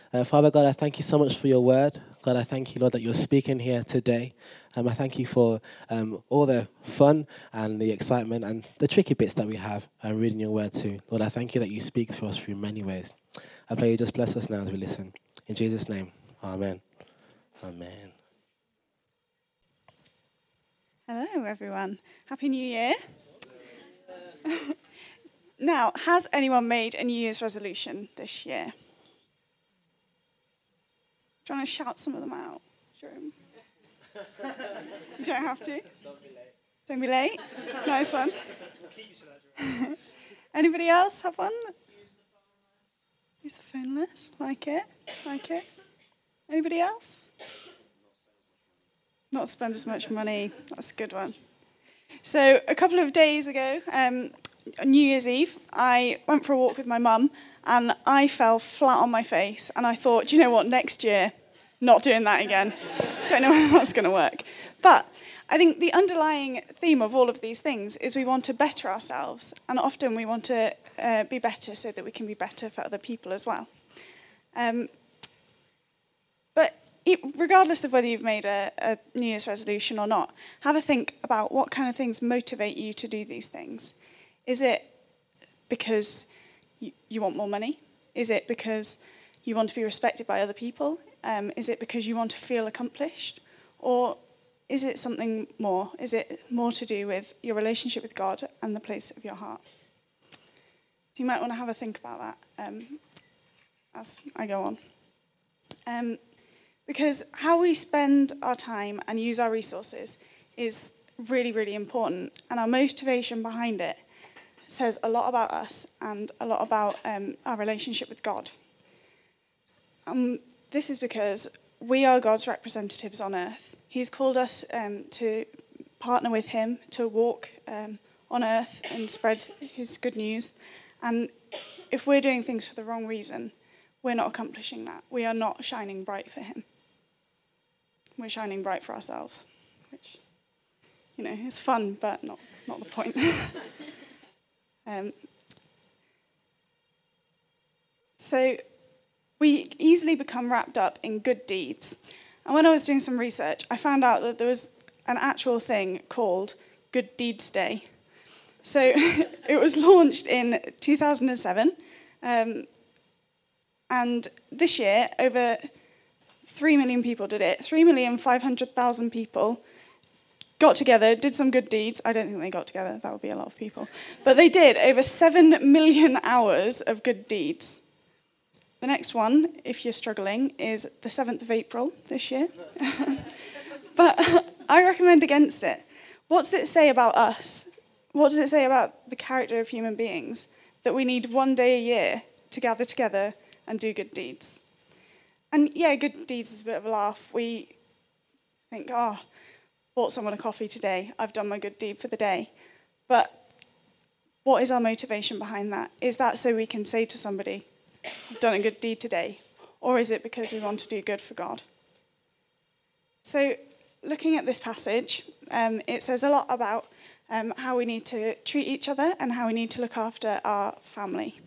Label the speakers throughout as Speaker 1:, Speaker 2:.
Speaker 1: Father God, I thank you so much for your word. God, I thank you, Lord, that you're speaking here today. I thank you for all the fun and the excitement and the tricky bits that we have reading your word too. Lord, I thank you that you speak to us through many ways. I pray you just bless us now as we listen. In Jesus' name, amen. Amen.
Speaker 2: Hello, everyone. Happy New Year. Now, has anyone made a New Year's resolution this year? Do you want to shout some of them out? Jerome? You don't have to. Don't be late. Nice one. Anybody else have one? Use the phone less. Like it. Like it. Anybody else? Not spend as much money. That's a good one. So a couple of days ago, on New Year's Eve, I went for a walk with my mum and I fell flat on my face and I thought, do you know what, next year, not doing that again. Don't know how that's going to work. But I think the underlying theme of all of these things is we want to better ourselves, and often we want to be better so that we can be better for other people as well. But regardless of whether you've made a New Year's resolution or not, have a think about what kind of things motivate you to do these things. Is it because you want more money? Is it because you want to be respected by other people? Is it because you want to feel accomplished? Or is it something more? Is it more to do with your relationship with God and the place of your heart? So you might want to have a think about that as I go on. Because how we spend our time and use our resources is really, really important. And our motivation behind it says a lot about us and a lot about our relationship with God. This is because we are God's representatives on earth. He's called us to partner with him, to walk on earth and spread his good news. And if we're doing things for the wrong reason, we're not accomplishing that. We are not shining bright for him. We're shining bright for ourselves, which, is fun, but not the point. So we easily become wrapped up in good deeds. And when I was doing some research, I found out that there was an actual thing called Good Deeds Day. So it was launched in 2007. And this year, over 3 million people did it. 3,500,000 people got together, did some good deeds. I don't think they got together. That would be a lot of people. But they did over 7 million hours of good deeds. The next one, if you're struggling, is the 7th of April this year. But I recommend against it. What does it say about us? What does it say about the character of human beings that we need one day a year to gather together and do good deeds? And yeah, good deeds is a bit of a laugh. We think, bought someone a coffee today. I've done my good deed for the day. But what is our motivation behind that? Is that so we can say to somebody, I've done a good deed today? Or is it because we want to do good for God? So looking at this passage, it says a lot about how we need to treat each other and how we need to look after our family.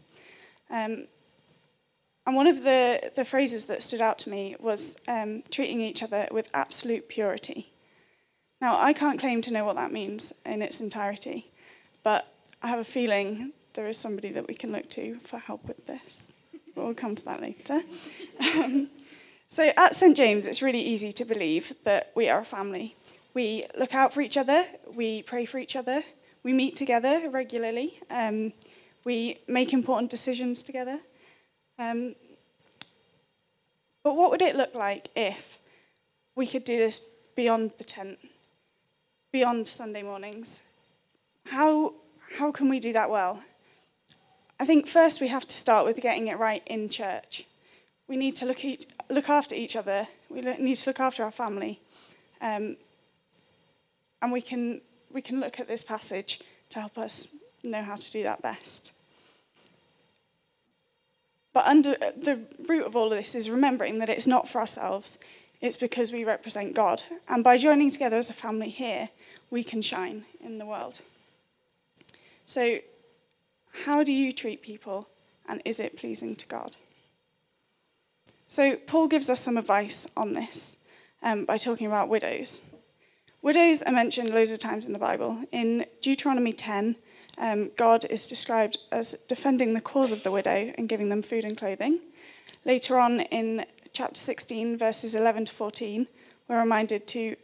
Speaker 2: And one of the phrases that stood out to me was treating each other with absolute purity. Now, I can't claim to know what that means in its entirety, but I have a feeling there is somebody that we can look to for help with this. We'll come to that later. So at St. James, it's really easy to believe that we are a family. We look out for each other, we pray for each other, we meet together regularly, we make important decisions together. But what would it look like if we could do this beyond the tent, beyond Sunday mornings? How can we do that well? I think first we have to start with getting it right in church. We need to look after each other. We need to look after our family. And we can look at this passage to help us know how to do that best. But under the root of all of this is remembering that it's not for ourselves. It's because we represent God. And by joining together as a family here, we can shine in the world. So how do you treat people, and is it pleasing to God? So Paul gives us some advice on this by talking about widows. Widows are mentioned loads of times in the Bible. In Deuteronomy 10, God is described as defending the cause of the widow and giving them food and clothing. Later on in chapter 16, verses 11 to 14, we're reminded to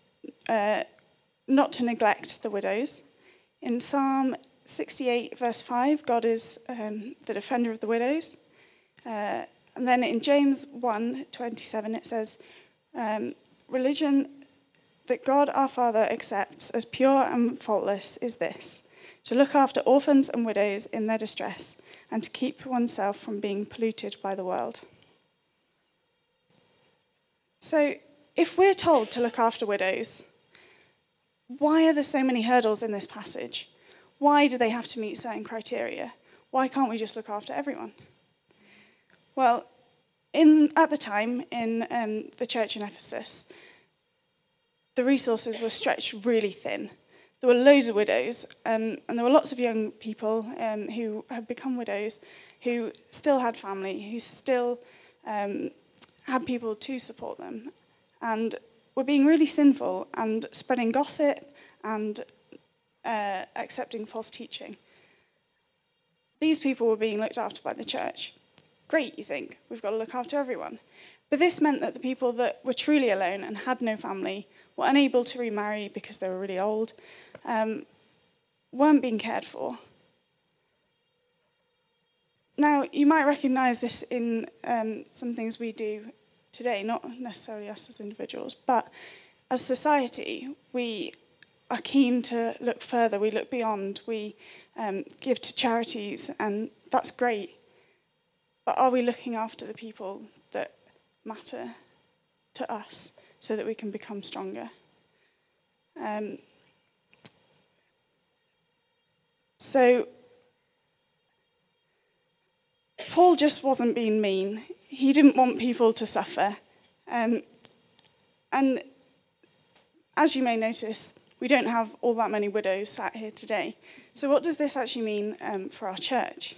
Speaker 2: not to neglect the widows. In Psalm 68, verse 5, God is the defender of the widows. And then in James 1:27, it says, religion that God our Father accepts as pure and faultless is this, to look after orphans and widows in their distress, and to keep oneself from being polluted by the world. So, if we're told to look after widows, why are there so many hurdles in this passage? Why do they have to meet certain criteria? Why can't we just look after everyone? Well, at the time, in the church in Ephesus, the resources were stretched really thin. There were loads of widows, and there were lots of young people who had become widows, who still had family, who still had people to support them, and were being really sinful and spreading gossip and accepting false teaching. These people were being looked after by the church. Great, you think, we've got to look after everyone. But this meant that the people that were truly alone and had no family, were unable to remarry because they were really old, weren't being cared for. Now, you might recognise this in some things we do today, not necessarily us as individuals, but as society, we are keen to look further, we look beyond, we give to charities, and that's great. But are we looking after the people that matter to us so that we can become stronger? So Paul just wasn't being mean. He didn't want people to suffer. And as you may notice, we don't have all that many widows sat here today. So what does this actually mean for our church?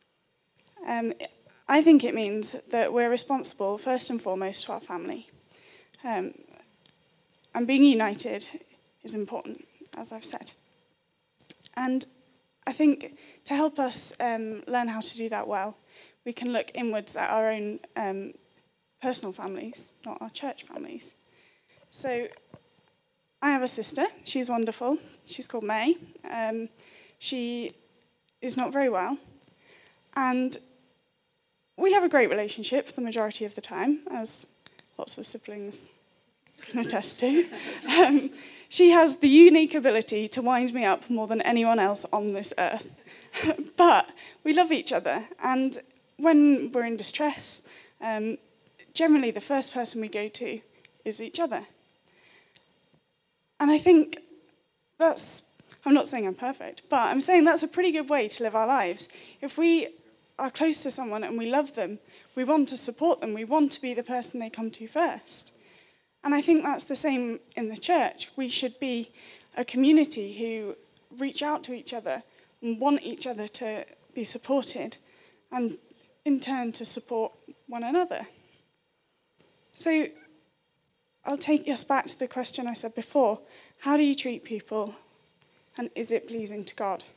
Speaker 2: I think it means that we're responsible, first and foremost, to our family. And being united is important, as I've said. And I think to help us learn how to do that well, we can look inwards at our own personal families, not our church families. So I have a sister. She's wonderful. She's called May. She is not very well. And we have a great relationship the majority of the time, as lots of siblings can attest to. She has the unique ability to wind me up more than anyone else on this earth. But we love each other, and when we're in distress, generally the first person we go to is each other. And I think I'm not saying I'm perfect, but I'm saying that's a pretty good way to live our lives. If we are close to someone and we love them, we want to support them, we want to be the person they come to first. And I think that's the same in the church. We should be a community who reach out to each other and want each other to be supported, and in turn to support one another. So I'll take us back to the question I said before. How do you treat people, and is it pleasing to God?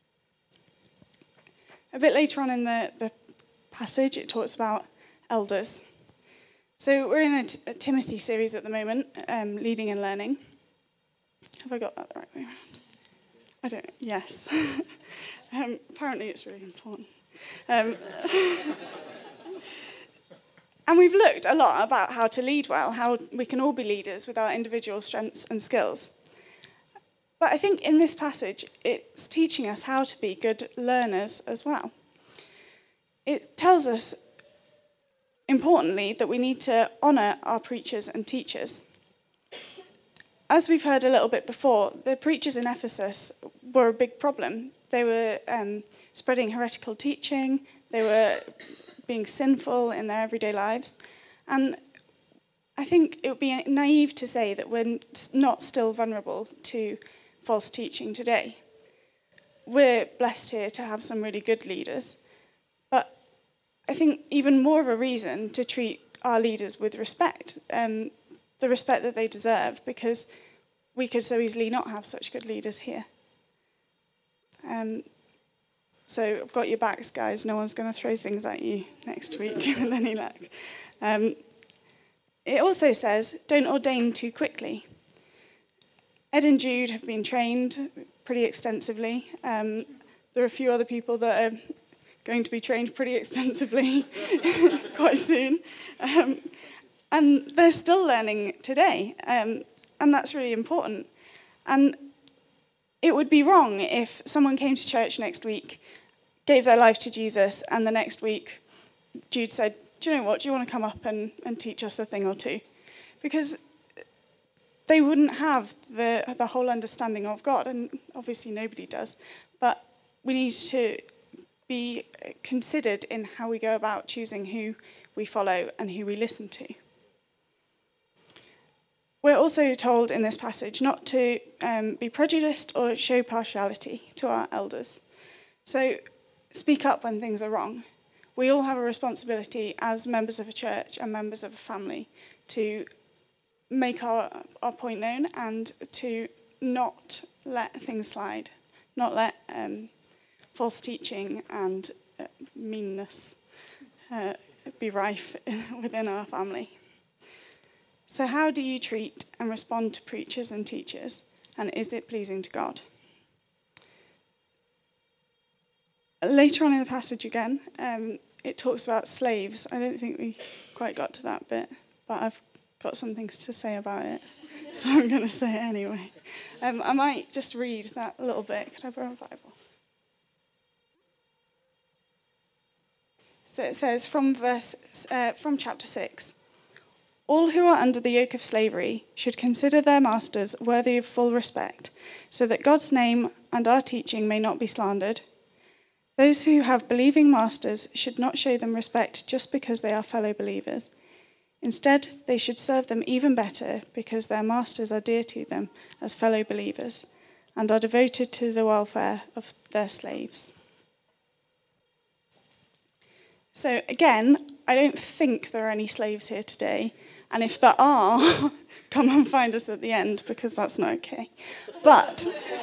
Speaker 2: A bit later on in the passage, it talks about elders. So we're in a Timothy series at the moment, Leading and Learning. Have I got that the right way around? I don't know. Yes. Apparently it's really important. And we've looked a lot about how to lead well, how we can all be leaders with our individual strengths and skills. But I think in this passage, it's teaching us how to be good learners as well. It tells us, importantly, that we need to honour our preachers and teachers. As we've heard a little bit before, the preachers in Ephesus were a big problem. They were spreading heretical teaching, they were being sinful in their everyday lives. And I think it would be naive to say that we're not still vulnerable to false teaching today. We're blessed here to have some really good leaders. But I think even more of a reason to treat our leaders with respect, the respect that they deserve, because we could so easily not have such good leaders here. So I've got your backs, guys. No one's going to throw things at you next week with any luck. It also says, don't ordain too quickly. Ed and Jude have been trained pretty extensively. There are a few other people that are going to be trained pretty extensively quite soon. And they're still learning today. And that's really important. And it would be wrong if someone came to church next week, gave their life to Jesus, and the next week Jude said, do you know what, do you want to come up and teach us a thing or two? Because they wouldn't have the whole understanding of God, and obviously nobody does. But we need to be considered in how we go about choosing who we follow and who we listen to. We're also told in this passage not to be prejudiced or show partiality to our elders. So speak up when things are wrong. We all have a responsibility as members of a church and members of a family to make our point known and to not let things slide, not let false teaching and meanness be rife within our family. So how do you treat and respond to preachers and teachers, and is it pleasing to God? Later on in the passage again, it talks about slaves. I don't think we quite got to that bit, but I've got some things to say about it, so I'm going to say it anyway. I might just read that little bit. Could I borrow a Bible? So it says from chapter 6, all who are under the yoke of slavery should consider their masters worthy of full respect, so that God's name and our teaching may not be slandered. Those who have believing masters should not show them respect just because they are fellow believers. Instead, they should serve them even better because their masters are dear to them as fellow believers and are devoted to the welfare of their slaves. So again, I don't think there are any slaves here today. And if there are, come and find us at the end, because that's not okay. But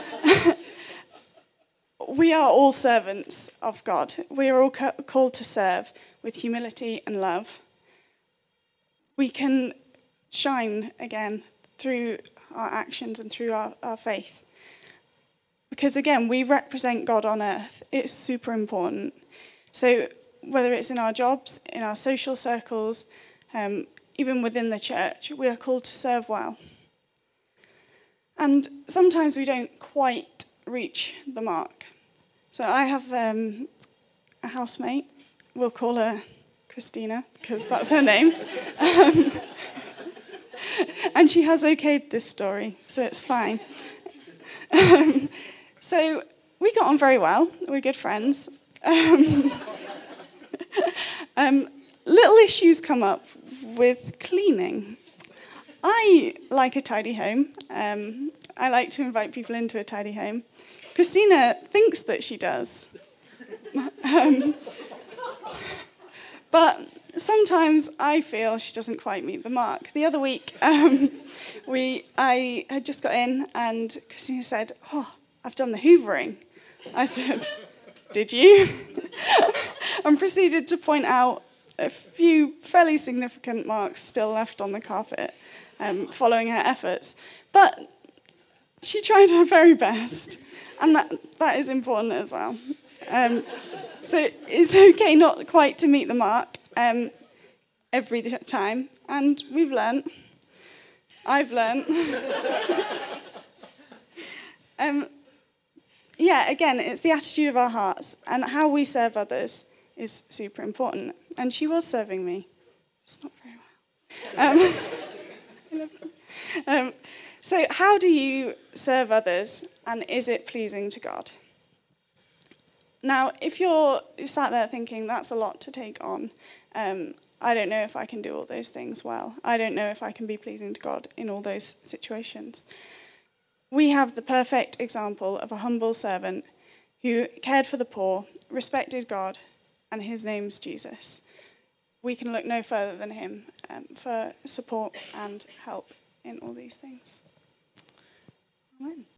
Speaker 2: we are all servants of God. We are all called to serve with humility and love. We can shine again through our actions and through our faith. Because again, we represent God on earth. It's super important. So whether it's in our jobs, in our social circles, even within the church, we are called to serve well. And sometimes we don't quite reach the mark. So I have a housemate. We'll call her Christina, because that's her name. And she has okayed this story, so it's fine. So we got on very well. We're good friends. Little issues come up with cleaning. I like a tidy home. I like to invite people into a tidy home. Christina thinks that she does. But sometimes I feel she doesn't quite meet the mark. The other week, I had just got in and Christina said, "Oh, I've done the hoovering." I said, "Did you?" And proceeded to point out a few fairly significant marks still left on the carpet following her efforts. But she tried her very best, and that is important as well. So it's okay not quite to meet the mark every time, and we've learnt. I've learnt. Again, it's the attitude of our hearts, and how we serve others is super important. And she was serving me. It's not very well. So how do you serve others, and is it pleasing to God? Now, if you're sat there thinking, that's a lot to take on, I don't know if I can do all those things well. I don't know if I can be pleasing to God in all those situations. We have the perfect example of a humble servant who cared for the poor, respected God, and his name's Jesus. We can look no further than him. for support and help in all these things. Amen.